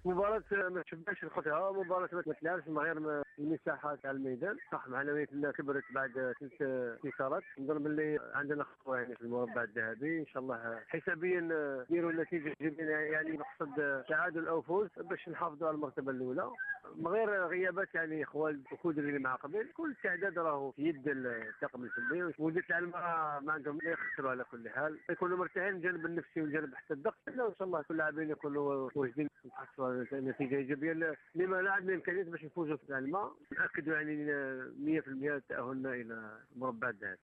مباراة ما تشبعش نخوتها، مباراة ما تلعبش من غير المساحة تاع الميدان. صح معنوياتنا كبرت بعد 3 انتصارات، نظن باللي عندنا خطوة يعني في المربع الذهبي. ان شاء الله حسابيا نديروا النتيجة ايجابية، يعني نقصد تعادل او فوز باش نحافظوا على المرتبة الأولى من غير غيابات يعني خوال وخود اللي مع قبل. كل استعداد راهو في يد الطاقم الفني، ولدة العلم ما عندهم لا يخسروا على كل حال، يكونوا مرتاحين الجانب النفسي والجانب حتى الضغط. ان شاء الله كل اللاعبين يكونوا واجدين نحصلوا نتيجة ايجابية لما لا عندنا امكانيات باش نفوزوا في العلم. نأكدوا يعني 100% تأهلنا الى مربع الذهبي.